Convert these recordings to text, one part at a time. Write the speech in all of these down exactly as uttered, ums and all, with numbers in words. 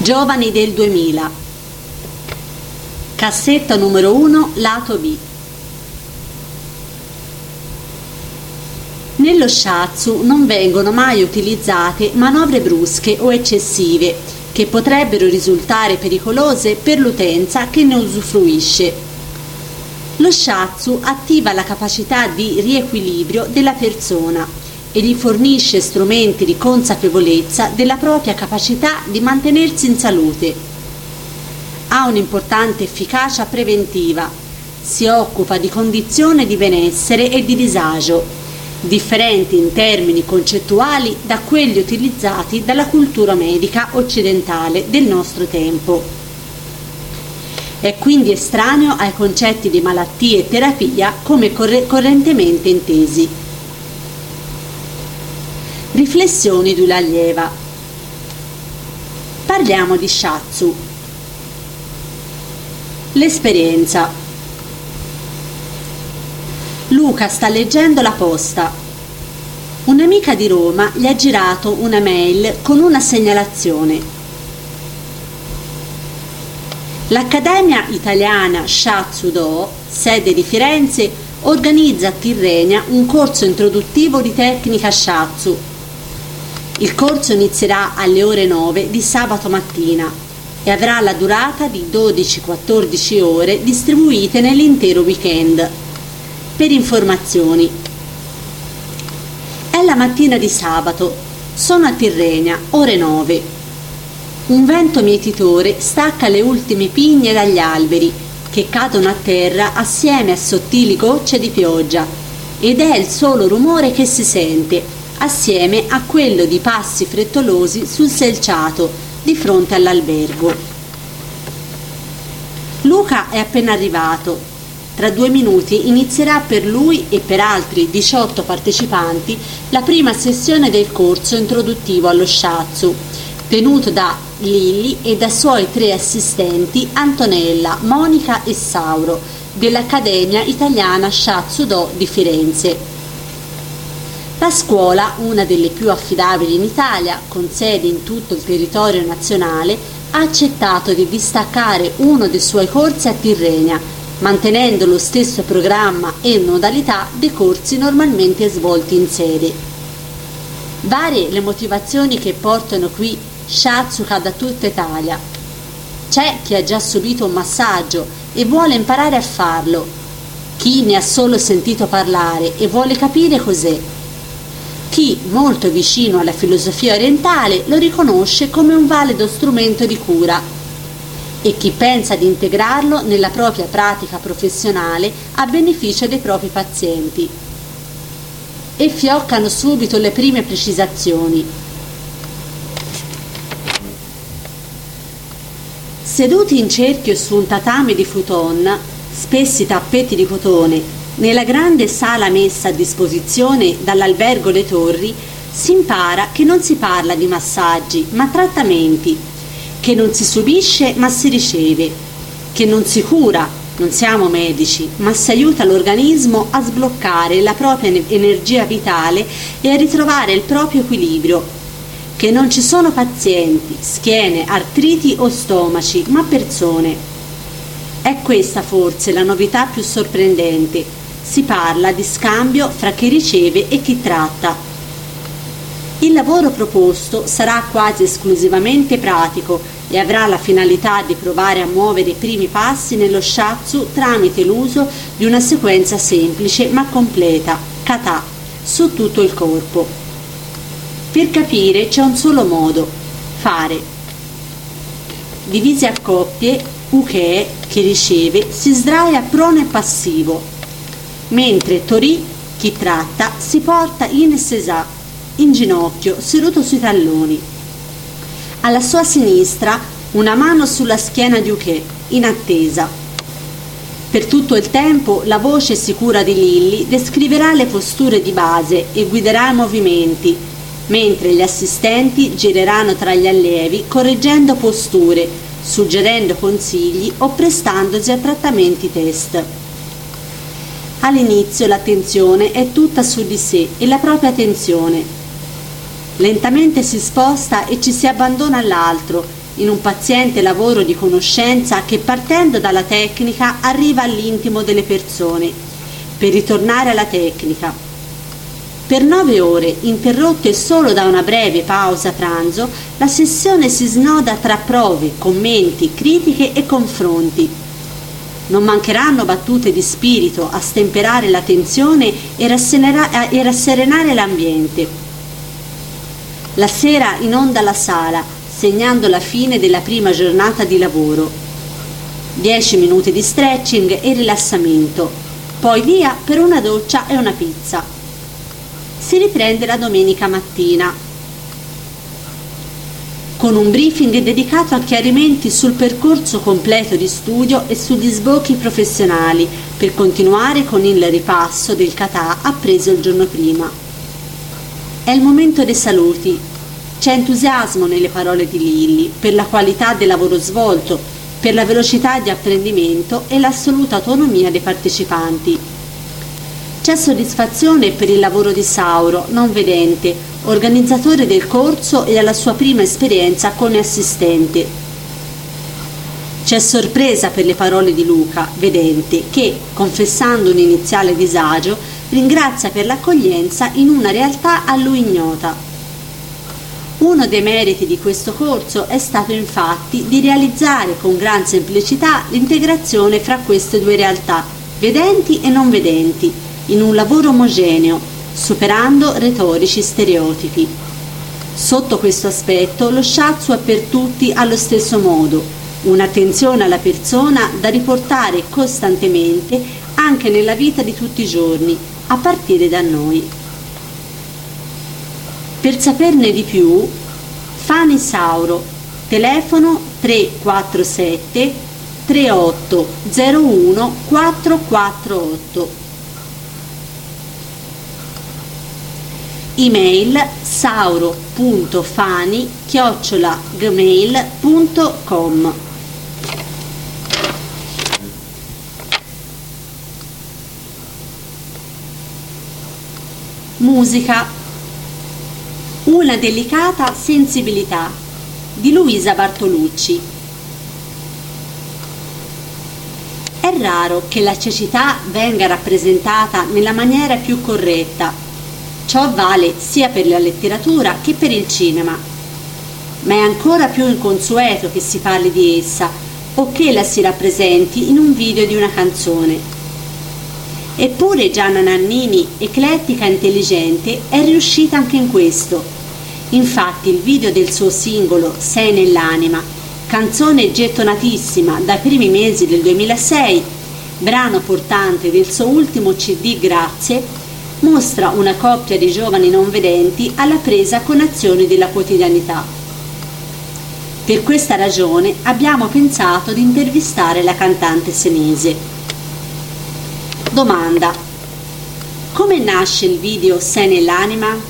Giovani del duemila. Cassetta numero uno, lato B. Nello shiatsu non vengono mai utilizzate manovre brusche o eccessive che potrebbero risultare pericolose per l'utenza che ne usufruisce. Lo shiatsu attiva la capacità di riequilibrio della persona e gli fornisce strumenti di consapevolezza della propria capacità di mantenersi in salute. Ha un'importante efficacia preventiva, si occupa di condizioni di benessere e di disagio, differenti in termini concettuali da quelli utilizzati dalla cultura medica occidentale del nostro tempo. È quindi estraneo ai concetti di malattia e terapia come corre- correntemente intesi. Riflessioni di una allieva. Parliamo di shiatsu. L'esperienza. Luca sta leggendo la posta. Un'amica di Roma gli ha girato una mail con una segnalazione. L'Accademia Italiana Shiatsu Do, sede di Firenze, organizza a Tirrenia un corso introduttivo di tecnica Shiatsu. Il corso inizierà alle ore nove di sabato mattina e avrà la durata di dodici quattordici ore distribuite nell'intero weekend. Per informazioni. È la mattina di sabato, sono a Tirrenia, ore nove. Un vento mietitore stacca le ultime pigne dagli alberi che cadono a terra assieme a sottili gocce di pioggia ed è il solo rumore che si sente assieme a quello di passi frettolosi sul selciato di fronte all'albergo. Luca è appena arrivato. Tra due minuti inizierà per lui e per altri diciotto partecipanti la prima sessione del corso introduttivo allo shiatsu, tenuto da Lilli e dai suoi tre assistenti Antonella, Monica e Sauro dell'Accademia Italiana Shiatsu Do di Firenze. La scuola, una delle più affidabili in Italia, con sedi in tutto il territorio nazionale, ha accettato di distaccare uno dei suoi corsi a Tirrenia, mantenendo lo stesso programma e modalità dei corsi normalmente svolti in sede. Varie le motivazioni che portano qui shiatsuka da tutta Italia. C'è chi ha già subito un massaggio e vuole imparare a farlo, chi ne ha solo sentito parlare e vuole capire cos'è, chi, molto vicino alla filosofia orientale, lo riconosce come un valido strumento di cura e chi pensa di integrarlo nella propria pratica professionale a beneficio dei propri pazienti. E fioccano subito le prime precisazioni. Seduti in cerchio su un tatami di futon, spessi tappeti di cotone, nella grande sala messa a disposizione dall'albergo Le Torri, si impara che non si parla di massaggi, ma trattamenti, che non si subisce ma si riceve, che non si cura, non siamo medici, ma si aiuta l'organismo a sbloccare la propria energia vitale e a ritrovare il proprio equilibrio, che non ci sono pazienti, schiene, artriti o stomaci, ma persone. È questa forse la novità più sorprendente, si parla di scambio fra chi riceve e chi tratta. Il lavoro proposto sarà quasi esclusivamente pratico e avrà la finalità di provare a muovere i primi passi nello shiatsu tramite l'uso di una sequenza semplice ma completa, kata, su tutto il corpo. Per capire c'è un solo modo, fare. Divisi a coppie, uke, che riceve, si sdraia prono e passivo, mentre tori, chi tratta, si porta in sesa, in ginocchio, seduto sui talloni. Alla sua sinistra una mano sulla schiena di Uke, in attesa. Per tutto il tempo la voce sicura di Lilli descriverà le posture di base e guiderà i movimenti, mentre gli assistenti gireranno tra gli allievi correggendo posture, suggerendo consigli o prestandosi a trattamenti test. All'inizio l'attenzione è tutta su di sé e la propria attenzione. Lentamente si sposta e ci si abbandona all'altro, in un paziente lavoro di conoscenza che, partendo dalla tecnica, arriva all'intimo delle persone, per ritornare alla tecnica. Per nove ore, interrotte solo da una breve pausa pranzo, la sessione si snoda tra prove, commenti, critiche e confronti. Non mancheranno battute di spirito a stemperare la tensione e, rassenera- e rasserenare l'ambiente. La sera inonda la sala, segnando la fine della prima giornata di lavoro. Dieci minuti di stretching e rilassamento, poi via per una doccia e una pizza. Si riprende la domenica mattina con un briefing dedicato a chiarimenti sul percorso completo di studio e sugli sbocchi professionali, per continuare con il ripasso del kata appreso il giorno prima. È il momento dei saluti. C'è entusiasmo nelle parole di Lilli per la qualità del lavoro svolto, per la velocità di apprendimento e l'assoluta autonomia dei partecipanti. C'è soddisfazione per il lavoro di Sauro, non vedente, organizzatore del corso e alla sua prima esperienza come assistente. C'è sorpresa per le parole di Luca, vedente, che, confessando un iniziale disagio, ringrazia per l'accoglienza in una realtà a lui ignota. Uno dei meriti di questo corso è stato infatti di realizzare con gran semplicità l'integrazione fra queste due realtà, vedenti e non vedenti, in un lavoro omogeneo, superando retorici stereotipi. Sotto questo aspetto lo shiatsu è per tutti allo stesso modo, un'attenzione alla persona da riportare costantemente anche nella vita di tutti i giorni, a partire da noi. Per saperne di più, Fani Sauro, telefono tre quattro sette tre otto zero uno quattro quattro otto, email sauro punto fani chiocciola gmail punto com. Musica. Una delicata sensibilità di Luisa Bartolucci. È raro che la cecità venga rappresentata nella maniera più corretta. Ciò vale sia per la letteratura che per il cinema. Ma è ancora più inconsueto che si parli di essa o che la si rappresenti in un video di una canzone. Eppure Gianna Nannini, eclettica e intelligente, è riuscita anche in questo. Infatti il video del suo singolo Sei nell'anima, canzone gettonatissima dai primi mesi del duemilasei, brano portante del suo ultimo C D Grazie, mostra una coppia di giovani non vedenti alla presa con azioni della quotidianità. Per questa ragione abbiamo pensato di intervistare la cantante senese. Domanda: come nasce il video Sei nell'anima?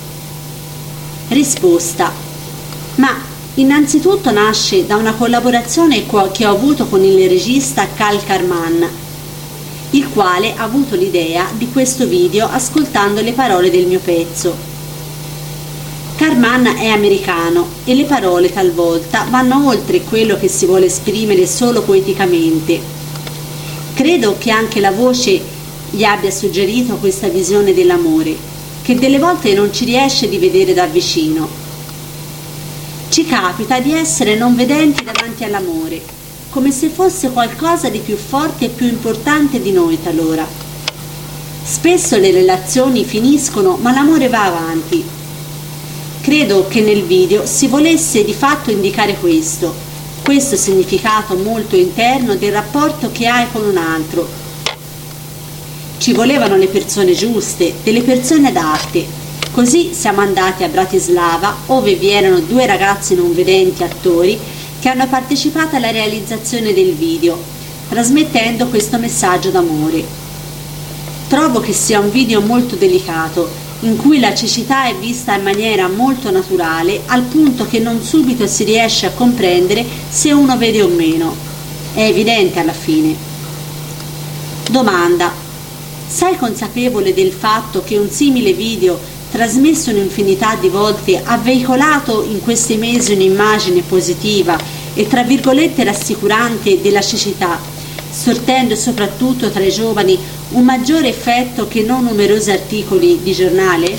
Risposta: ma innanzitutto nasce da una collaborazione che ho avuto con il regista Cal Karman, il quale ha avuto l'idea di questo video ascoltando le parole del mio pezzo. Karman è americano e le parole talvolta vanno oltre quello che si vuole esprimere solo poeticamente. Credo che anche la voce gli abbia suggerito questa visione dell'amore, che delle volte non ci riesce di vedere da vicino. Ci capita di essere non vedenti davanti all'amore, come se fosse qualcosa di più forte e più importante di noi talora. Spesso le relazioni finiscono, ma l'amore va avanti. Credo che nel video si volesse di fatto indicare questo, questo significato molto interno del rapporto che hai con un altro. Ci volevano le persone giuste, delle persone adatte. Così siamo andati a Bratislava, ove vi erano due ragazzi non vedenti attori che hanno partecipato alla realizzazione del video, trasmettendo questo messaggio d'amore. Trovo che sia un video molto delicato, in cui la cecità è vista in maniera molto naturale, al punto che non subito si riesce a comprendere se uno vede o meno. È evidente alla fine. Domanda: sei consapevole del fatto che un simile video trasmesso un'infinità di volte, ha veicolato in questi mesi un'immagine positiva e tra virgolette rassicurante della cecità, sortendo soprattutto tra i giovani un maggiore effetto che non numerosi articoli di giornale?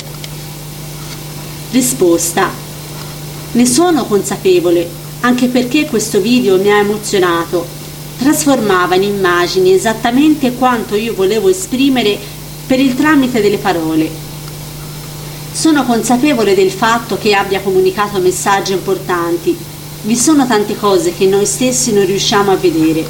Risposta: ne sono consapevole, anche perché questo video mi ha emozionato, trasformava in immagini esattamente quanto io volevo esprimere per il tramite delle parole. Sono consapevole del fatto che abbia comunicato messaggi importanti. Vi sono tante cose che noi stessi non riusciamo a vedere.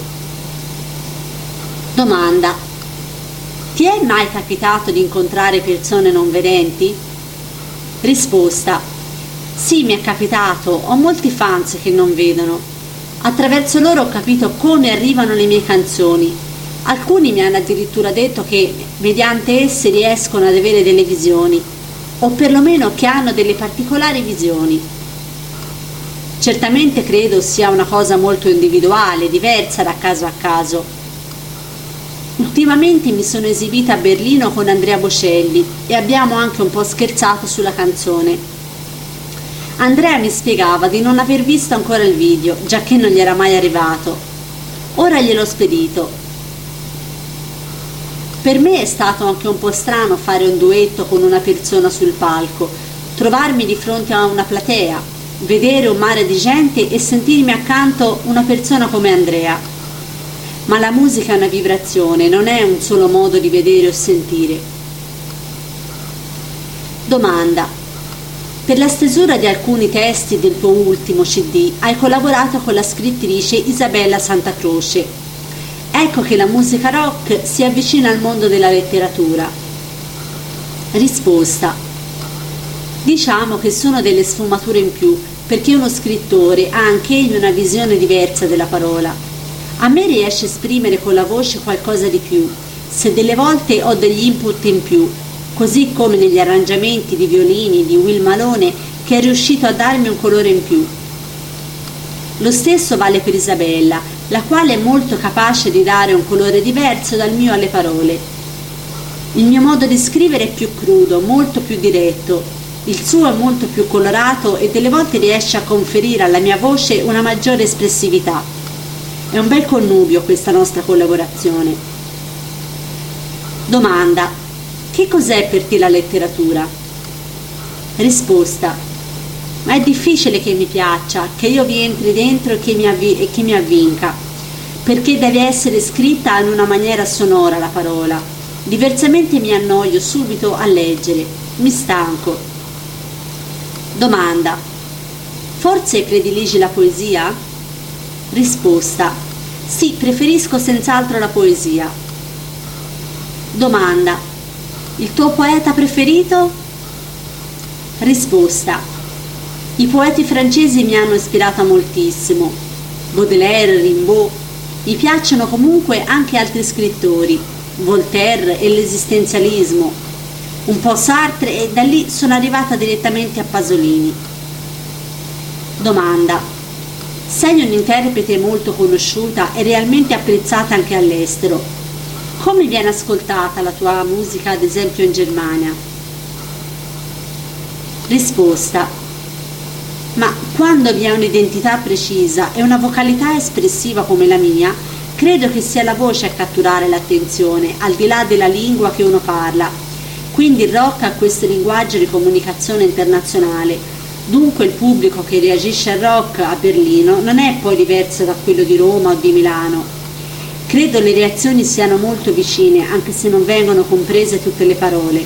Domanda: ti è mai capitato di incontrare persone non vedenti? Risposta: sì, mi è capitato, ho molti fans che non vedono. Attraverso loro ho capito come arrivano le mie canzoni. Alcuni mi hanno addirittura detto che mediante esse riescono ad avere delle visioni, o perlomeno che hanno delle particolari visioni. Certamente credo sia una cosa molto individuale, diversa da caso a caso. Ultimamente mi sono esibita a Berlino con Andrea Bocelli e abbiamo anche un po' scherzato sulla canzone. Andrea mi spiegava di non aver visto ancora il video, giacché non gli era mai arrivato. Ora gliel'ho spedito. Per me è stato anche un po' strano fare un duetto con una persona sul palco, trovarmi di fronte a una platea, vedere un mare di gente e sentirmi accanto una persona come Andrea. Ma la musica è una vibrazione, non è un solo modo di vedere o sentire. Domanda: per la stesura di alcuni testi del tuo ultimo C D hai collaborato con la scrittrice Isabella Santacroce. Ecco che la musica rock si avvicina al mondo della letteratura. Risposta: diciamo che sono delle sfumature in più, perché uno scrittore ha anche egli una visione diversa della parola. A me riesce a esprimere con la voce qualcosa di più, se delle volte ho degli input in più, così come negli arrangiamenti di violini di Will Malone, che è riuscito a darmi un colore in più. Lo stesso vale per Isabella, la quale è molto capace di dare un colore diverso dal mio alle parole. Il mio modo di scrivere è più crudo, molto più diretto. Il suo è molto più colorato e delle volte riesce a conferire alla mia voce una maggiore espressività. È un bel connubio questa nostra collaborazione. Domanda: che cos'è per te la letteratura? Risposta: ma è difficile che mi piaccia, che io vi entri dentro e che mi, avvi- e che mi avvinca, perché deve essere scritta in una maniera sonora la parola, diversamente mi annoio subito a leggere, mi stanco. Domanda: forse prediligi la poesia? Risposta: sì, preferisco senz'altro la poesia. Domanda: il tuo poeta preferito? Risposta: i poeti francesi mi hanno ispirato moltissimo, Baudelaire, Rimbaud. Mi piacciono comunque anche altri scrittori, Voltaire e l'esistenzialismo, un po' Sartre, e da lì sono arrivata direttamente a Pasolini. Domanda: sei un'interprete molto conosciuta e realmente apprezzata anche all'estero. Come viene ascoltata la tua musica, ad esempio in Germania? Risposta: ma quando vi è un'identità precisa e una vocalità espressiva come la mia, credo che sia la voce a catturare l'attenzione, al di là della lingua che uno parla. Quindi il rock ha questo linguaggio di comunicazione internazionale. Dunque il pubblico che reagisce al rock a Berlino non è poi diverso da quello di Roma o di Milano. Credo le reazioni siano molto vicine, anche se non vengono comprese tutte le parole.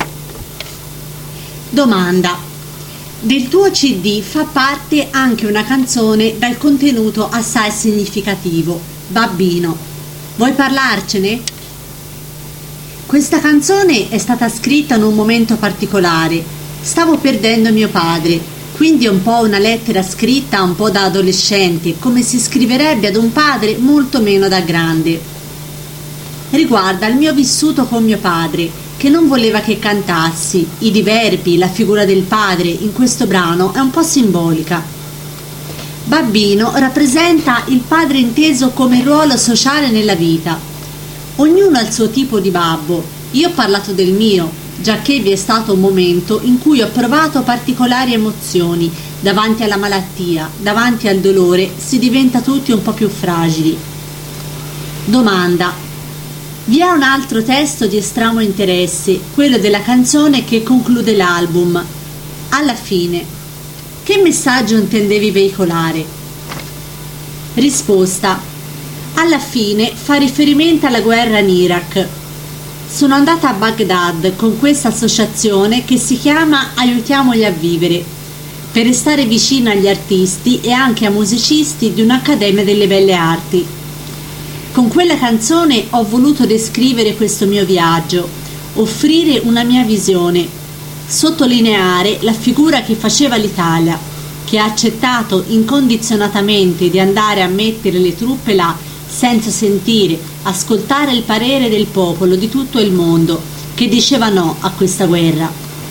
Domanda: del tuo C D fa parte anche una canzone dal contenuto assai significativo, Babbino. Vuoi parlarcene? Questa canzone è stata scritta in un momento particolare. Stavo perdendo mio padre, quindi è un po' una lettera scritta un po' da adolescente, come si scriverebbe ad un padre molto meno da grande. Riguarda il mio vissuto con mio padre, che non voleva che cantassi. I diverbi, la figura del padre in questo brano è un po' simbolica. Babbino rappresenta il padre inteso come ruolo sociale nella vita. Ognuno ha il suo tipo di babbo. Io ho parlato del mio, giacché vi è stato un momento in cui ho provato particolari emozioni. Davanti alla malattia, davanti al dolore, si diventa tutti un po' più fragili. Domanda. Vi è un altro testo di estremo interesse, quello della canzone che conclude l'album. Alla fine, che messaggio intendevi veicolare? Risposta. Alla fine fa riferimento alla guerra in Iraq. Sono andata a Baghdad con questa associazione che si chiama Aiutiamoli a vivere, per restare vicina agli artisti e anche a musicisti di un'accademia delle belle arti. Con quella canzone ho voluto descrivere questo mio viaggio, offrire una mia visione, sottolineare la figura che faceva l'Italia, che ha accettato incondizionatamente di andare a mettere le truppe là senza sentire, ascoltare il parere del popolo di tutto il mondo che diceva no a questa guerra.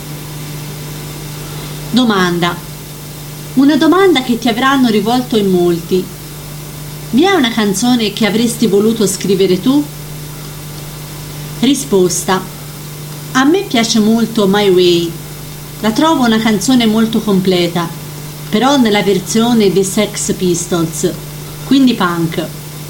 Domanda. Una domanda che ti avranno rivolto in molti. Vi è una canzone che avresti voluto scrivere tu? Risposta. A me piace molto My Way. La trovo una canzone molto completa, però nella versione dei Sex Pistols, quindi punk.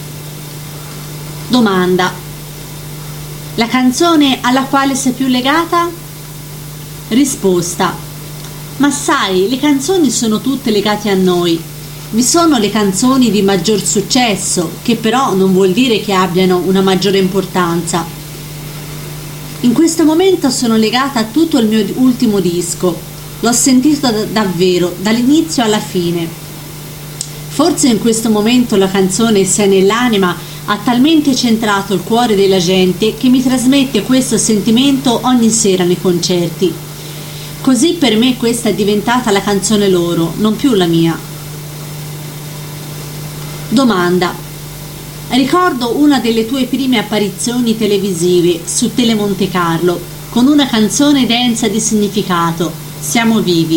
Domanda. La canzone alla quale sei più legata? Risposta. Ma sai, le canzoni sono tutte legate a noi. Vi sono le canzoni di maggior successo, che però non vuol dire che abbiano una maggiore importanza. In questo momento sono legata a tutto il mio ultimo disco. L'ho sentito d- davvero, dall'inizio alla fine. Forse in questo momento la canzone Se nell'anima ha talmente centrato il cuore della gente che mi trasmette questo sentimento ogni sera nei concerti. Così per me questa è diventata la canzone loro, non più la mia. Domanda. Ricordo una delle tue prime apparizioni televisive su Tele Monte Carlo con una canzone densa di significato, Siamo vivi.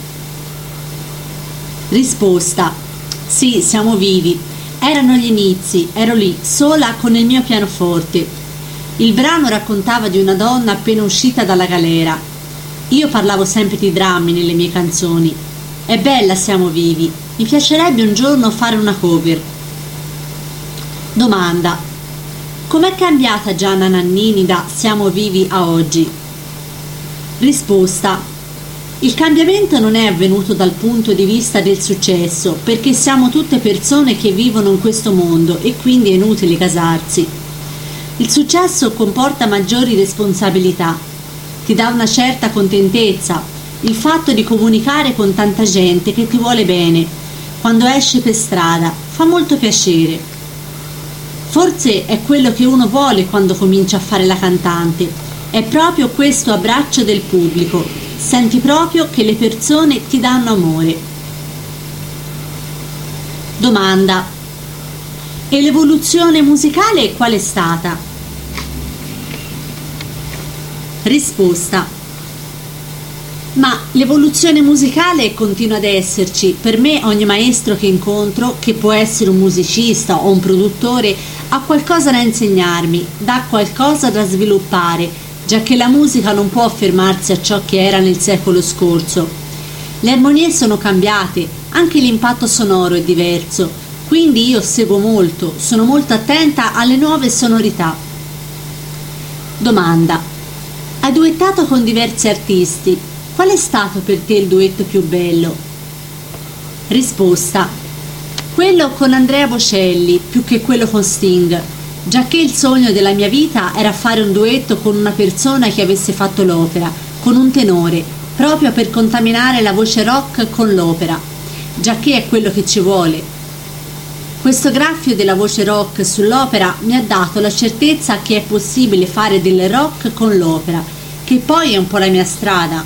Risposta. Sì, siamo vivi. Erano gli inizi, ero lì, sola con il mio pianoforte. Il brano raccontava di una donna appena uscita dalla galera. Io parlavo sempre di drammi nelle mie canzoni. È bella Siamo vivi. Mi piacerebbe un giorno fare una cover. Domanda. Com'è cambiata Gianna Nannini da Siamo vivi a oggi? Risposta. Il cambiamento non è avvenuto dal punto di vista del successo, perché siamo tutte persone che vivono in questo mondo e quindi è inutile casarsi. Il successo comporta maggiori responsabilità. Ti dà una certa contentezza, il fatto di comunicare con tanta gente che ti vuole bene. Quando esci per strada, fa molto piacere. Forse è quello che uno vuole quando comincia a fare la cantante. È proprio questo abbraccio del pubblico. Senti proprio che le persone ti danno amore. Domanda. E l'evoluzione musicale qual è stata? Risposta. Ma l'evoluzione musicale continua ad esserci. Per me ogni maestro che incontro, che può essere un musicista o un produttore, ha qualcosa da insegnarmi, dà qualcosa da sviluppare, giacché la musica non può fermarsi a ciò che era nel secolo scorso. Le armonie sono cambiate, anche l'impatto sonoro è diverso, quindi io seguo molto, sono molto attenta alle nuove sonorità. Domanda. Hai duettato con diversi artisti. Qual è stato per te il duetto più bello? Risposta. Quello con Andrea Bocelli, più che quello con Sting, giacché il sogno della mia vita era fare un duetto con una persona che avesse fatto l'opera, con un tenore, proprio per contaminare la voce rock con l'opera, giacché è quello che ci vuole. Questo graffio della voce rock sull'opera mi ha dato la certezza che è possibile fare del rock con l'opera, che poi è un po' la mia strada.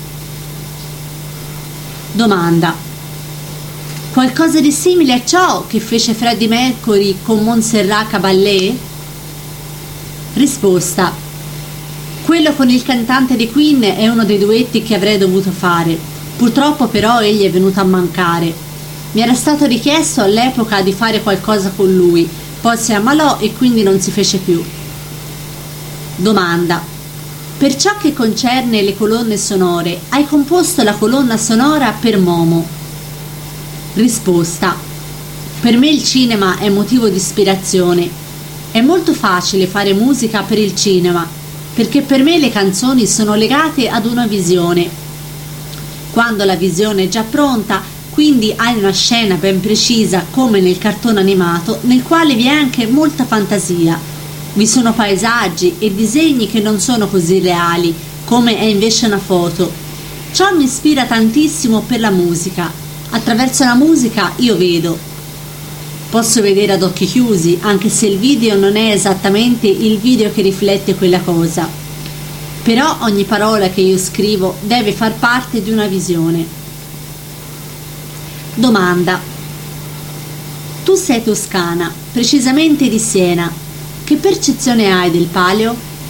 Domanda. Qualcosa di simile a ciò che fece Freddie Mercury con Montserrat Caballé? Risposta. Quello con il cantante di Queen è uno dei duetti che avrei dovuto fare. Purtroppo però egli è venuto a mancare. Mi era stato richiesto all'epoca di fare qualcosa con lui, poi si ammalò e quindi non si fece più. Domanda. Per ciò che concerne le colonne sonore, hai composto la colonna sonora per Momo. Risposta: per me il cinema è motivo di ispirazione. È molto facile fare musica per il cinema, perché per me le canzoni sono legate ad una visione. Quando la visione è già pronta, quindi hai una scena ben precisa come nel cartone animato, nel quale vi è anche molta fantasia. Vi sono paesaggi e disegni che non sono così reali, come è invece una foto. Ciò mi ispira tantissimo per la musica. Attraverso la musica io vedo. Posso vedere ad occhi chiusi, anche se il video non è esattamente il video che riflette quella cosa. Però ogni parola che io scrivo deve far parte di una visione. Domanda: tu sei toscana, precisamente di Siena. Che percezione hai del Palio?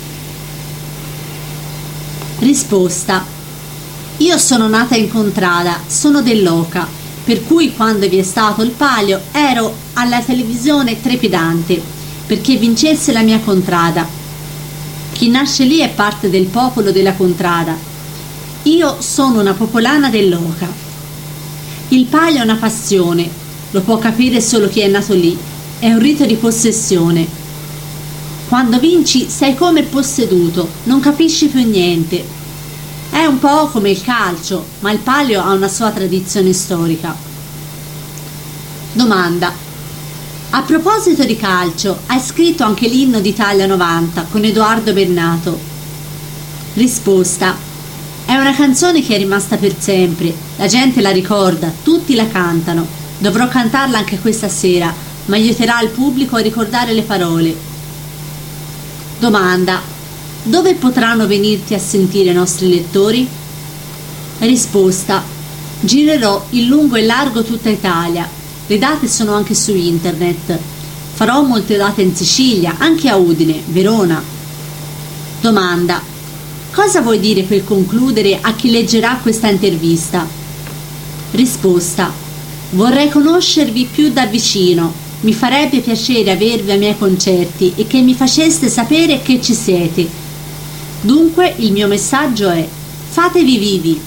Risposta: io sono nata in contrada, sono dell'Oca, per cui quando vi è stato il Palio ero alla televisione trepidante, perché vincesse la mia contrada. Chi nasce lì è parte del popolo della contrada. Io sono una popolana dell'Oca. Il Palio è una passione, lo può capire solo chi è nato lì, è un rito di possessione. Quando vinci sei come posseduto, non capisci più niente. È un po' come il calcio, ma il Palio ha una sua tradizione storica. Domanda: a proposito di calcio, hai scritto anche l'inno d'Italia novanta con Edoardo Bennato. Risposta: è una canzone che è rimasta per sempre, la gente la ricorda, tutti la cantano. Dovrò cantarla anche questa sera, ma aiuterà il pubblico a ricordare le parole. Domanda: dove potranno venirti a sentire i nostri lettori? Risposta: girerò in lungo e largo tutta Italia. Le date sono anche su internet. Farò molte date in Sicilia, anche a Udine, Verona. Domanda: cosa vuoi dire per concludere a chi leggerà questa intervista? Risposta: vorrei conoscervi più da vicino. Mi farebbe piacere avervi ai miei concerti e che mi faceste sapere che ci siete. Dunque il mio messaggio è: fatevi vivi.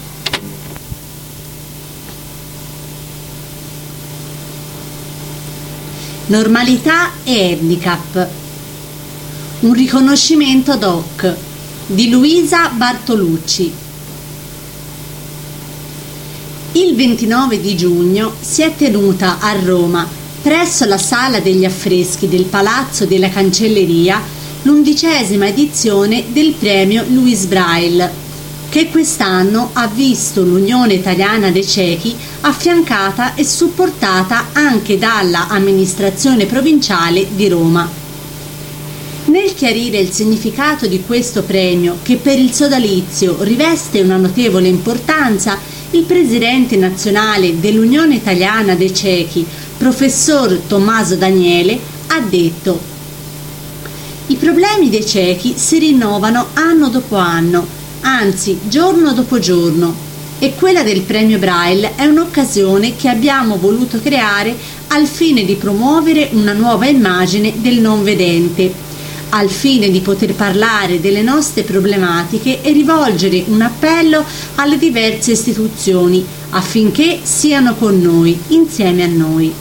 Normalità e handicap. Un riconoscimento doc di Luisa Bartolucci. Il ventinove di giugno si è tenuta a Roma, presso la Sala degli Affreschi del Palazzo della Cancelleria, l'undicesima edizione del premio Louis Braille, che quest'anno ha visto l'Unione Italiana dei Ciechi affiancata e supportata anche dalla amministrazione provinciale di Roma. Nel chiarire il significato di questo premio, che per il sodalizio riveste una notevole importanza, il presidente nazionale dell'Unione Italiana dei Ciechi, professor Tommaso Daniele, ha detto: i problemi dei ciechi si rinnovano anno dopo anno, anzi giorno dopo giorno, e quella del premio Braille è un'occasione che abbiamo voluto creare al fine di promuovere una nuova immagine del non vedente, al fine di poter parlare delle nostre problematiche e rivolgere un appello alle diverse istituzioni affinché siano con noi, insieme a noi.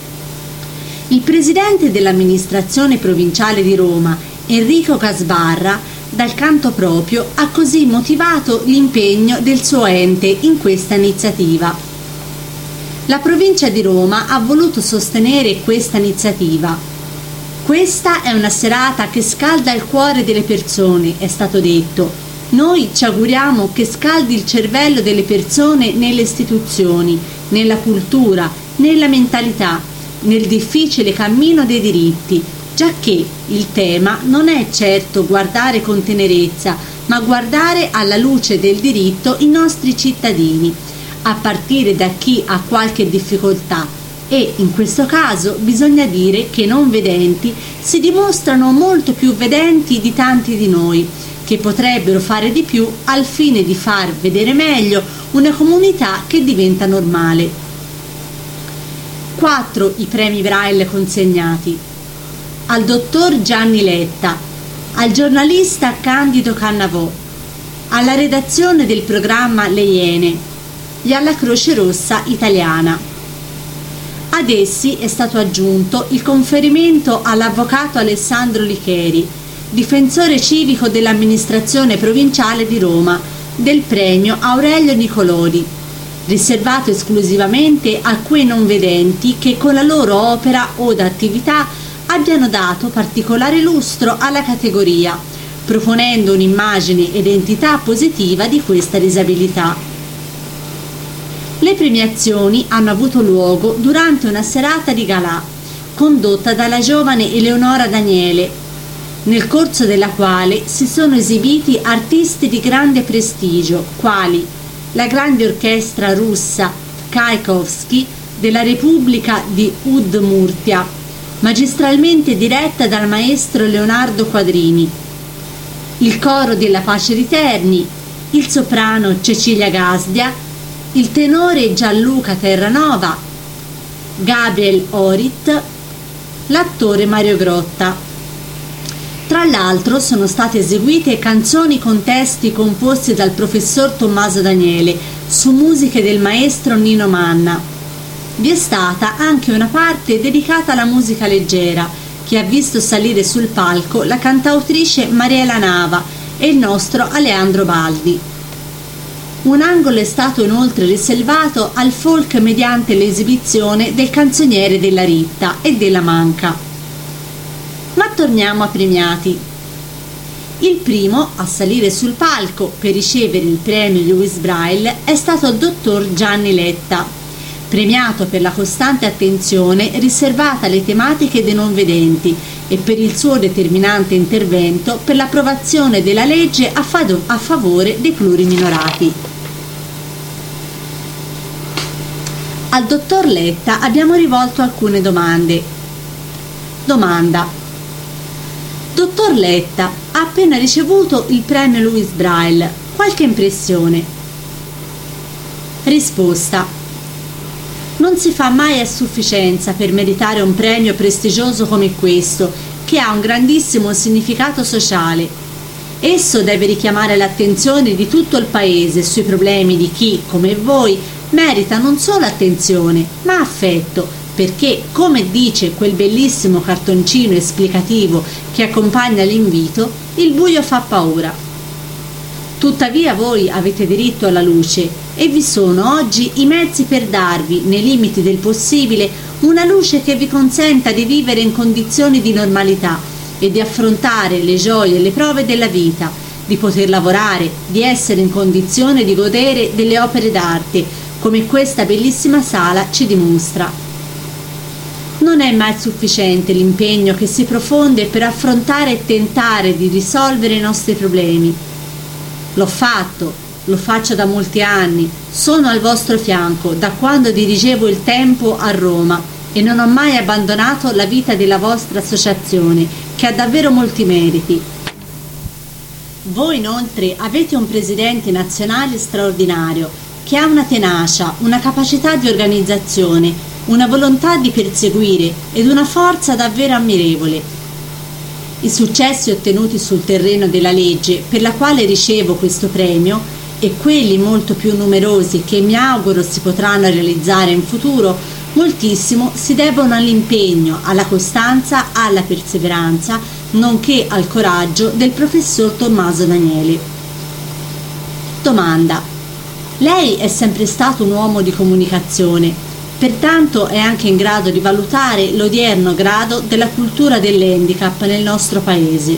Il presidente dell'amministrazione provinciale di Roma, Enrico Gasbarra, dal canto proprio, ha così motivato l'impegno del suo ente in questa iniziativa. La provincia di Roma ha voluto sostenere questa iniziativa. Questa è una serata che scalda il cuore delle persone, è stato detto. Noi ci auguriamo che scaldi il cervello delle persone nelle istituzioni, nella cultura, nella mentalità, nel difficile cammino dei diritti, giacché il tema non è certo guardare con tenerezza, ma guardare alla luce del diritto i nostri cittadini, a partire da chi ha qualche difficoltà, e in questo caso bisogna dire che i non vedenti si dimostrano molto più vedenti di tanti di noi, che potrebbero fare di più al fine di far vedere meglio una comunità che diventa normale. Quattro i premi Braille consegnati: al dottor Gianni Letta, al giornalista Candido Cannavò, alla redazione del programma Le Iene e alla Croce Rossa Italiana. Ad essi è stato aggiunto il conferimento all'avvocato Alessandro Licheri, difensore civico dell'amministrazione provinciale di Roma, del premio Aurelio Nicolodi, riservato esclusivamente a quei non vedenti che con la loro opera o attività abbiano dato particolare lustro alla categoria, proponendo un'immagine ed entità positiva di questa disabilità. Le premiazioni hanno avuto luogo durante una serata di galà, condotta dalla giovane Eleonora Daniele, nel corso della quale si sono esibiti artisti di grande prestigio, quali la grande orchestra russa Tchaikovsky della Repubblica di Udmurtia, magistralmente diretta dal maestro Leonardo Quadrini, il coro della Pace di Terni, il soprano Cecilia Gasdia, il tenore Gianluca Terranova, Gabriel Orit, l'attore Mario Grotta. Tra l'altro sono state eseguite canzoni con testi composti dal professor Tommaso Daniele su musiche del maestro Nino Manna. Vi è stata anche una parte dedicata alla musica leggera, che ha visto salire sul palco la cantautrice Mariela Nava e il nostro Aleandro Baldi. Un angolo è stato inoltre riservato al folk mediante l'esibizione del canzoniere della Ritta e della Manca. Ma torniamo ai premiati. Il primo a salire sul palco per ricevere il premio Louis Braille è stato il dottor Gianni Letta, premiato per la costante attenzione riservata alle tematiche dei non vedenti e per il suo determinante intervento per l'approvazione della legge a, fado- a favore dei pluriminorati. Al dottor Letta abbiamo rivolto alcune domande. Domanda: Dottor Letta, ha appena ricevuto il premio Louis Braille. Qualche impressione? Risposta: non si fa mai a sufficienza per meritare un premio prestigioso come questo, che ha un grandissimo significato sociale. Esso deve richiamare l'attenzione di tutto il Paese sui problemi di chi, come voi, merita non solo attenzione, ma affetto, perché, come dice quel bellissimo cartoncino esplicativo che accompagna l'invito, il buio fa paura. Tuttavia voi avete diritto alla luce e vi sono oggi i mezzi per darvi, nei limiti del possibile, una luce che vi consenta di vivere in condizioni di normalità e di affrontare le gioie e le prove della vita, di poter lavorare, di essere in condizione di godere delle opere d'arte, come questa bellissima sala ci dimostra. Non è mai sufficiente l'impegno che si profonde per affrontare e tentare di risolvere i nostri problemi. L'ho fatto, lo faccio da molti anni, sono al vostro fianco da quando dirigevo il Tempo a Roma e non ho mai abbandonato la vita della vostra associazione, che ha davvero molti meriti. Voi inoltre avete un presidente nazionale straordinario, che ha una tenacia, una capacità di organizzazione, una volontà di perseguire ed una forza davvero ammirevole. I successi ottenuti sul terreno della legge, per la quale ricevo questo premio, e quelli molto più numerosi che mi auguro si potranno realizzare in futuro, moltissimo si debbono all'impegno, alla costanza, alla perseveranza, nonché al coraggio del professor Tommaso Daniele. Domanda: lei è sempre stato un uomo di comunicazione, pertanto è anche in grado di valutare l'odierno grado della cultura dell'handicap nel nostro paese.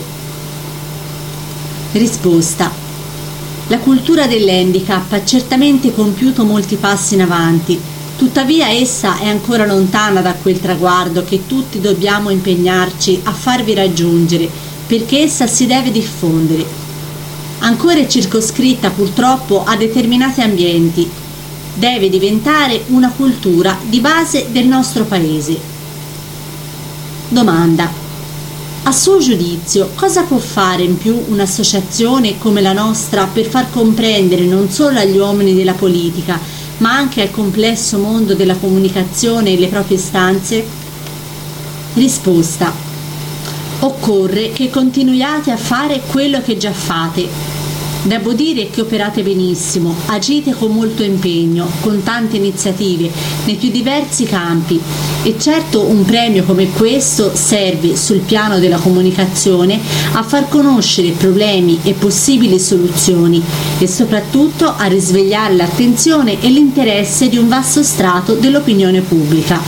Risposta: la cultura dell'handicap ha certamente compiuto molti passi in avanti, tuttavia essa è ancora lontana da quel traguardo che tutti dobbiamo impegnarci a farvi raggiungere, perché essa si deve diffondere. Ancora è circoscritta purtroppo a determinati ambienti. Deve diventare una cultura di base del nostro paese. Domanda: a suo giudizio, cosa può fare in più un'associazione come la nostra per far comprendere non solo agli uomini della politica, ma anche al complesso mondo della comunicazione le proprie istanze? Risposta: Occorre che continuiate a fare quello che già fate. Devo dire che operate benissimo, agite con molto impegno, con tante iniziative, nei più diversi campi, e certo un premio come questo serve sul piano della comunicazione a far conoscere problemi e possibili soluzioni e soprattutto a risvegliare l'attenzione e l'interesse di un vasto strato dell'opinione pubblica.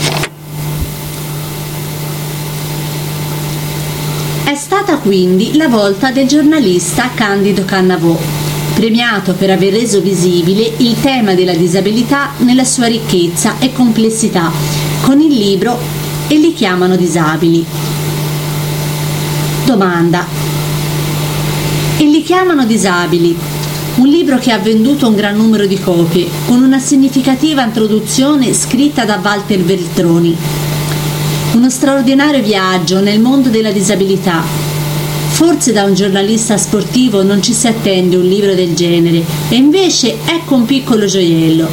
È stata quindi la volta del giornalista Candido Cannavò, premiato per aver reso visibile il tema della disabilità nella sua ricchezza e complessità, con il libro E li chiamano disabili. Domanda: E li chiamano disabili? Un libro che ha venduto un gran numero di copie, con una significativa introduzione scritta da Walter Veltroni. Uno straordinario viaggio nel mondo della disabilità. Forse da un giornalista sportivo non ci si attende un libro del genere, e invece ecco un piccolo gioiello.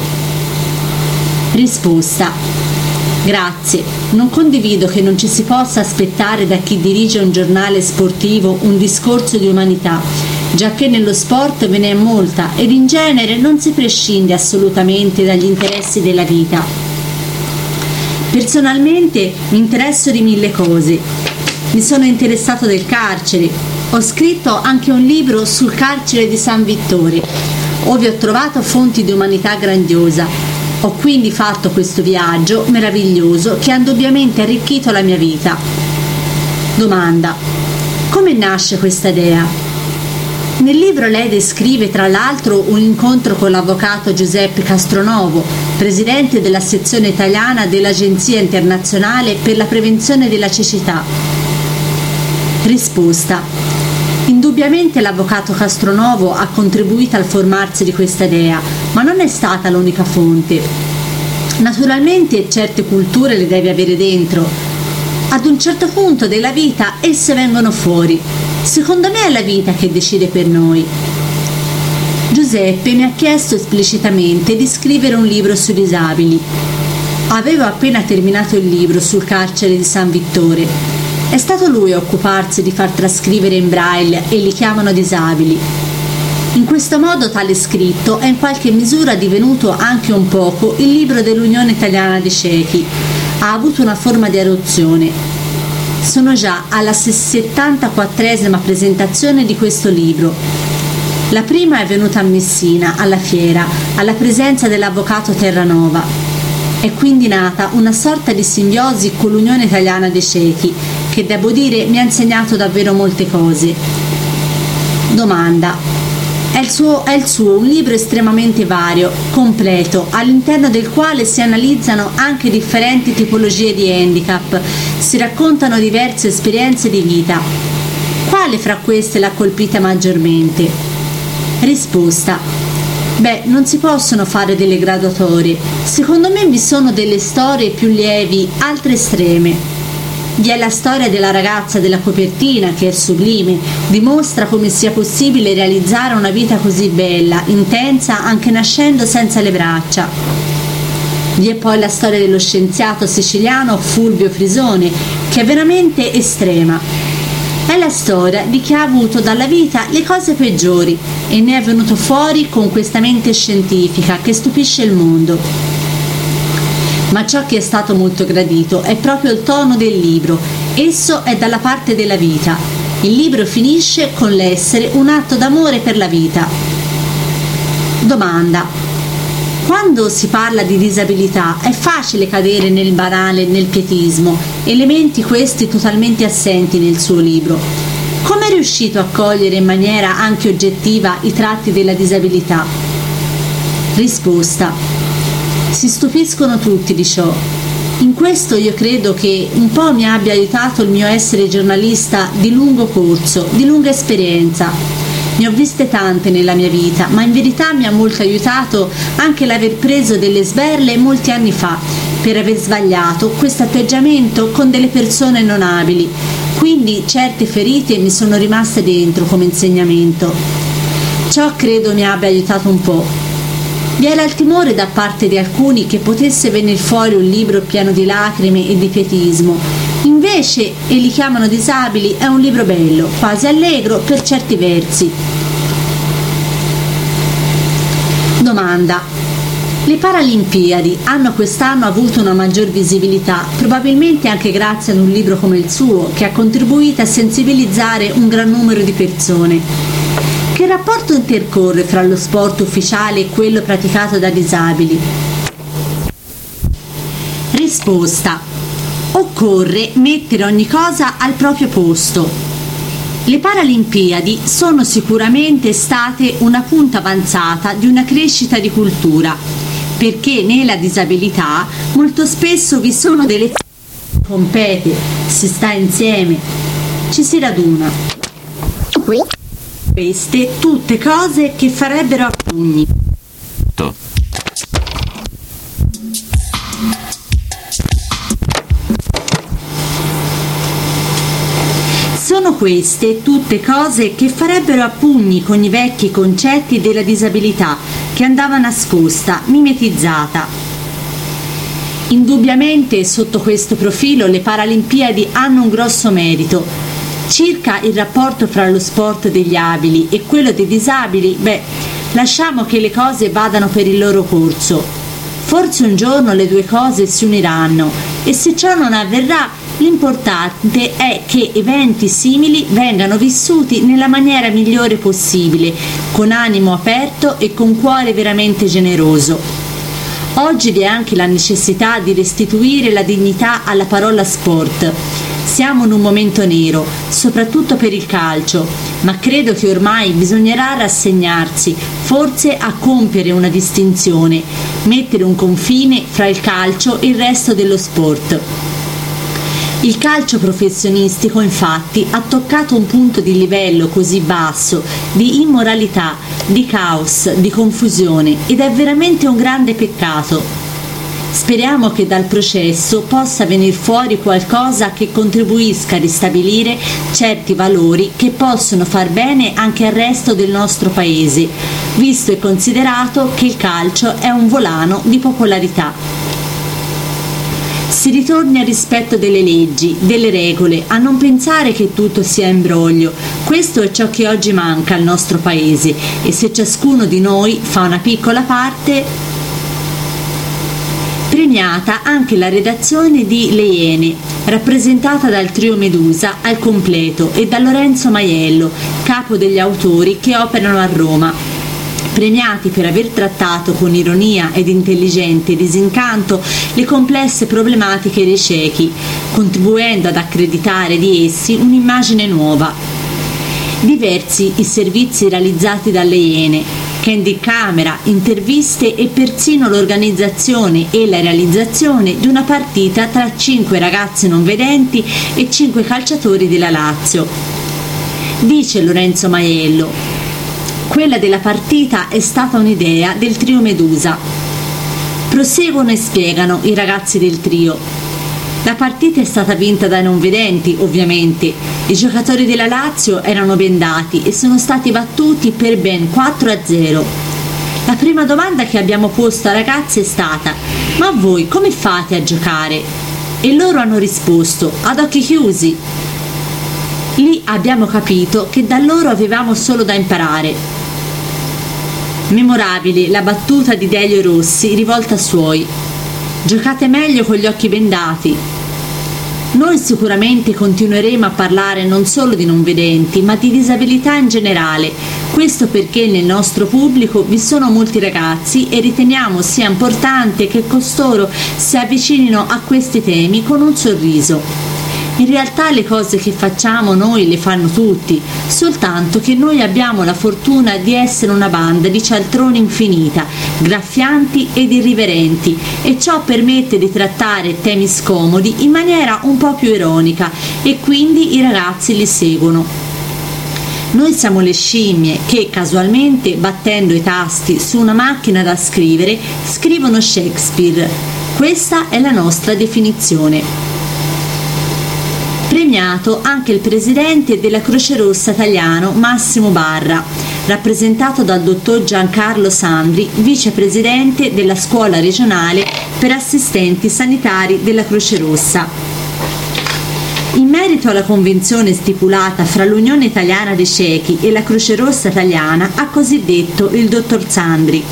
Risposta: grazie. Non condivido che non ci si possa aspettare da chi dirige un giornale sportivo un discorso di umanità, giacché nello sport ve ne è molta ed in genere non si prescinde assolutamente dagli interessi della vita. Personalmente mi interesso di mille cose. Mi sono interessato del carcere. Ho scritto anche un libro sul carcere di San Vittore, ove ho trovato fonti di umanità grandiosa. Ho quindi fatto questo viaggio meraviglioso che ha indubbiamente arricchito la mia vita. Domanda: come nasce questa idea? Nel libro lei descrive tra l'altro un incontro con l'avvocato Giuseppe Castronovo, presidente della sezione italiana dell'Agenzia Internazionale per la Prevenzione della Cecità. Risposta: indubbiamente l'avvocato Castronovo ha contribuito al formarsi di questa idea, ma non è stata l'unica fonte. Naturalmente certe culture le deve avere dentro. Ad un certo punto della vita esse vengono fuori. Secondo me è la vita che decide per noi. Giuseppe mi ha chiesto esplicitamente di scrivere un libro sui disabili. Avevo appena terminato il libro sul carcere di San Vittore. È stato lui a occuparsi di far trascrivere in braille E li chiamano disabili. In questo modo tale scritto è in qualche misura divenuto anche un poco il libro dell'Unione Italiana dei Ciechi. Ha avuto una forma di adozione. Sono già alla settantaquattresima presentazione di questo libro. La prima è venuta a Messina, alla fiera, alla presenza dell'avvocato Terranova. È quindi nata una sorta di simbiosi con l'Unione Italiana dei Ciechi, che devo dire mi ha insegnato davvero molte cose. Domanda: È il, suo, è il suo un libro estremamente vario, completo, all'interno del quale si analizzano anche differenti tipologie di handicap, si raccontano diverse esperienze di vita. Quale fra queste l'ha colpita maggiormente? Risposta: beh, non si possono fare delle graduatorie. Secondo me vi sono delle storie più lievi, altre estreme. Vi è la storia della ragazza della copertina, che è sublime, dimostra come sia possibile realizzare una vita così bella, intensa, anche nascendo senza le braccia. Vi è poi la storia dello scienziato siciliano Fulvio Frisone, che è veramente estrema. È la storia di chi ha avuto dalla vita le cose peggiori e ne è venuto fuori con questa mente scientifica che stupisce il mondo. Ma ciò che è stato molto gradito è proprio il tono del libro. Esso è dalla parte della vita. Il libro finisce con l'essere un atto d'amore per la vita. Domanda: quando si parla di disabilità è facile cadere nel banale, nel pietismo, elementi questi totalmente assenti nel suo libro. Come è riuscito a cogliere in maniera anche oggettiva i tratti della disabilità? Risposta: si stupiscono tutti di ciò. In questo io credo che un po' mi abbia aiutato il mio essere giornalista di lungo corso, di lunga esperienza. Ne ho viste tante nella mia vita, ma in verità mi ha molto aiutato anche l'aver preso delle sberle molti anni fa per aver sbagliato questo atteggiamento con delle persone non abili. Quindi certe ferite mi sono rimaste dentro come insegnamento. Ciò credo mi abbia aiutato un po'. Vi era il timore da parte di alcuni che potesse venir fuori un libro pieno di lacrime e di pietismo, Invece, e li chiamano disabili, è un libro bello, quasi allegro per certi versi. Domanda: le Paralimpiadi hanno quest'anno avuto una maggior visibilità, probabilmente anche grazie ad un libro come il suo, che ha contribuito a sensibilizzare un gran numero di persone. Che rapporto intercorre fra lo sport ufficiale e quello praticato da disabili? Risposta: occorre mettere ogni cosa al proprio posto. Le Paralimpiadi sono sicuramente state una punta avanzata di una crescita di cultura, perché nella disabilità molto spesso vi sono delle si compete, si sta insieme, ci si raduna. Queste tutte cose che farebbero a pugni. Sono queste tutte cose che farebbero a pugni con i vecchi concetti della disabilità, che andava nascosta, mimetizzata. Indubbiamente sotto questo profilo le Paralimpiadi hanno un grosso merito. Circa il rapporto fra lo sport degli abili e quello dei disabili, beh, lasciamo che le cose vadano per il loro corso. Forse un giorno le due cose si uniranno e se ciò non avverrà, l'importante è che eventi simili vengano vissuti nella maniera migliore possibile, con animo aperto e con cuore veramente generoso. Oggi vi è anche la necessità di restituire la dignità alla parola sport. Siamo in un momento nero, soprattutto per il calcio, ma credo che ormai bisognerà rassegnarsi, forse a compiere una distinzione, mettere un confine fra il calcio e il resto dello sport. Il calcio professionistico, infatti, ha toccato un punto di livello così basso, di immoralità, di caos, di confusione, ed è veramente un grande peccato. Speriamo che dal processo possa venir fuori qualcosa che contribuisca a ristabilire certi valori che possono far bene anche al resto del nostro paese, visto e considerato che il calcio è un volano di popolarità. Si ritorni al rispetto delle leggi, delle regole, a non pensare che tutto sia imbroglio. Questo è ciò che oggi manca al nostro paese e se ciascuno di noi fa una piccola parte. Premiata anche la redazione di Le Iene, rappresentata dal trio Medusa al completo e da Lorenzo Maiello, capo degli autori che operano a Roma. Premiati per aver trattato con ironia ed intelligente disincanto le complesse problematiche dei ciechi, contribuendo ad accreditare di essi un'immagine nuova. Diversi i servizi realizzati dalle Iene, candid camera, interviste e persino l'organizzazione e la realizzazione di una partita tra cinque ragazzi non vedenti e cinque calciatori della Lazio. Dice Lorenzo Maiello: quella della partita è stata un'idea del trio Medusa. Proseguono e spiegano i ragazzi del trio. La partita è stata vinta dai non vedenti, ovviamente. I giocatori della Lazio erano bendati e sono stati battuti per ben quattro a zero. La prima domanda che abbiamo posto ai ragazzi è stata: ma voi come fate a giocare? E loro hanno risposto: ad occhi chiusi. Lì abbiamo capito che da loro avevamo solo da imparare. Memorabile la battuta di Delio Rossi rivolta a suoi: giocate meglio con gli occhi bendati. Noi sicuramente continueremo a parlare non solo di non vedenti, ma di disabilità in generale. Questo perché nel nostro pubblico vi sono molti ragazzi e riteniamo sia importante che costoro si avvicinino a questi temi con un sorriso. In realtà le cose che facciamo noi le fanno tutti, soltanto che noi abbiamo la fortuna di essere una banda di cialtroni infinita, graffianti ed irriverenti, e ciò permette di trattare temi scomodi in maniera un po' più ironica e quindi i ragazzi li seguono. Noi siamo le scimmie che casualmente, battendo i tasti su una macchina da scrivere, scrivono Shakespeare. Questa è la nostra definizione. Premiato anche il presidente della Croce Rossa italiano Massimo Barra, rappresentato dal dottor Giancarlo Sandri, vicepresidente della scuola regionale per assistenti sanitari della Croce Rossa. In merito alla convenzione stipulata fra l'Unione Italiana dei Ciechi e la Croce Rossa Italiana, ha così detto il dottor Sandri: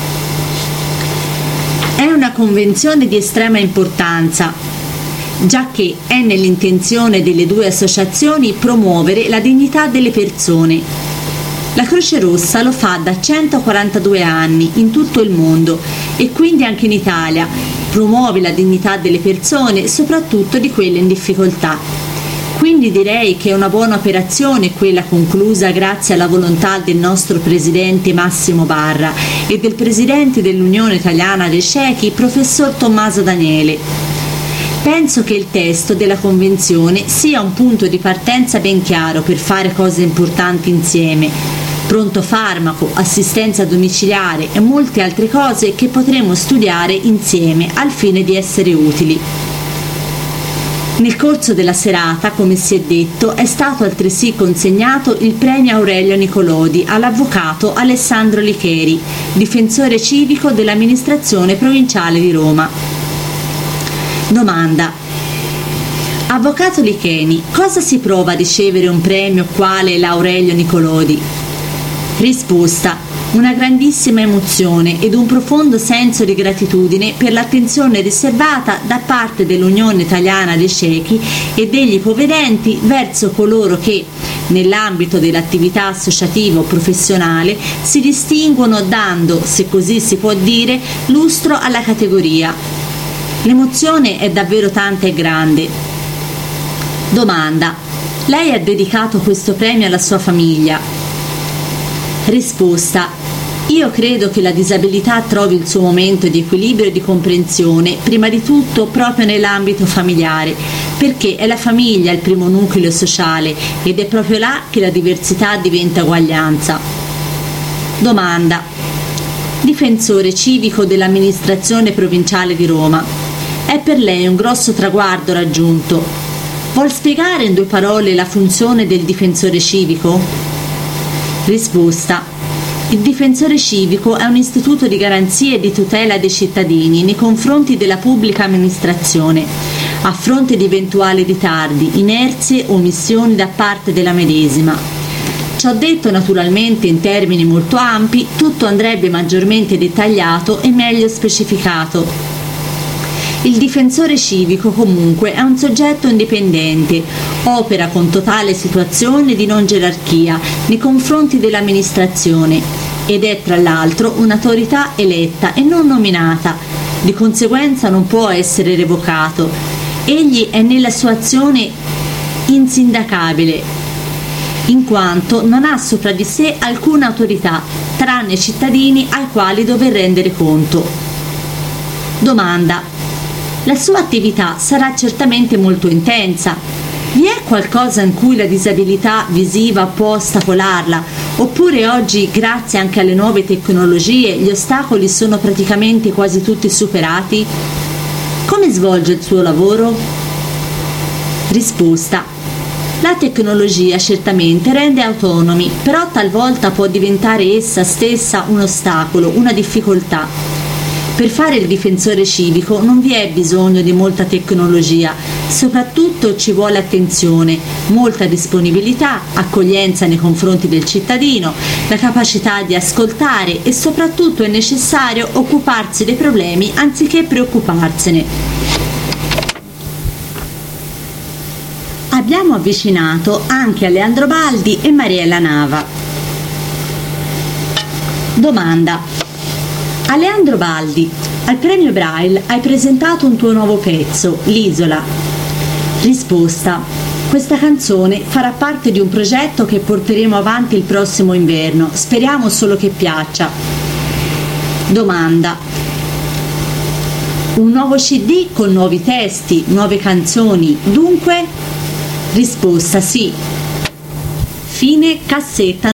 è una convenzione di estrema importanza, giacché è nell'intenzione delle due associazioni promuovere la dignità delle persone. La Croce Rossa lo fa da centoquarantadue anni in tutto il mondo e quindi anche in Italia promuove la dignità delle persone, soprattutto di quelle in difficoltà. Quindi direi che è una buona operazione quella conclusa grazie alla volontà del nostro presidente Massimo Barra e del presidente dell'Unione Italiana dei Ciechi, professor Tommaso Daniele. Penso che il testo della Convenzione sia un punto di partenza ben chiaro per fare cose importanti insieme. Pronto farmaco, assistenza domiciliare e molte altre cose che potremo studiare insieme al fine di essere utili. Nel corso della serata, come si è detto, è stato altresì consegnato il premio Aurelio Nicolodi all'avvocato Alessandro Licheri, difensore civico dell'amministrazione provinciale di Roma. Domanda: avvocato Licheri, cosa si prova a ricevere un premio quale l'Aurelio Nicolodi? Risposta: una grandissima emozione ed un profondo senso di gratitudine per l'attenzione riservata da parte dell'Unione Italiana dei Ciechi e degli ipovedenti verso coloro che, nell'ambito dell'attività associativa o professionale, si distinguono dando, se così si può dire, lustro alla categoria. L'emozione è davvero tanta e grande. Domanda: lei ha dedicato questo premio alla sua famiglia? Risposta: io credo che la disabilità trovi il suo momento di equilibrio e di comprensione, prima di tutto proprio nell'ambito familiare, perché è la famiglia il primo nucleo sociale ed è proprio là che la diversità diventa uguaglianza. Domanda: difensore civico dell'amministrazione provinciale di Roma, è per lei un grosso traguardo raggiunto. Vuol spiegare in due parole la funzione del difensore civico? Risposta: il difensore civico è un istituto di garanzia e di tutela dei cittadini nei confronti della pubblica amministrazione, a fronte di eventuali ritardi, inerzie o omissioni da parte della medesima. Ciò detto naturalmente in termini molto ampi, tutto andrebbe maggiormente dettagliato e meglio specificato. Il difensore civico comunque è un soggetto indipendente, opera con totale situazione di non gerarchia nei confronti dell'amministrazione ed è tra l'altro un'autorità eletta e non nominata, di conseguenza non può essere revocato. Egli è nella sua azione insindacabile, in quanto non ha sopra di sé alcuna autorità, tranne i cittadini ai quali dover rendere conto. Domanda: la sua attività sarà certamente molto intensa. Vi è qualcosa in cui la disabilità visiva può ostacolarla? Oppure oggi, grazie anche alle nuove tecnologie, gli ostacoli sono praticamente quasi tutti superati? Come svolge il suo lavoro? Risposta: la tecnologia certamente rende autonomi, però talvolta può diventare essa stessa un ostacolo, una difficoltà. Per fare il difensore civico non vi è bisogno di molta tecnologia, soprattutto ci vuole attenzione, molta disponibilità, accoglienza nei confronti del cittadino, la capacità di ascoltare e soprattutto è necessario occuparsi dei problemi anziché preoccuparsene. Abbiamo avvicinato anche Aleandro Baldi e Mariella Nava. Domanda: Aleandro Baldi, al premio Braille hai presentato un tuo nuovo pezzo, L'isola. Risposta: questa canzone farà parte di un progetto che porteremo avanti il prossimo inverno, speriamo solo che piaccia. Domanda: un nuovo C D con nuovi testi, nuove canzoni, dunque? Risposta: sì. Fine cassetta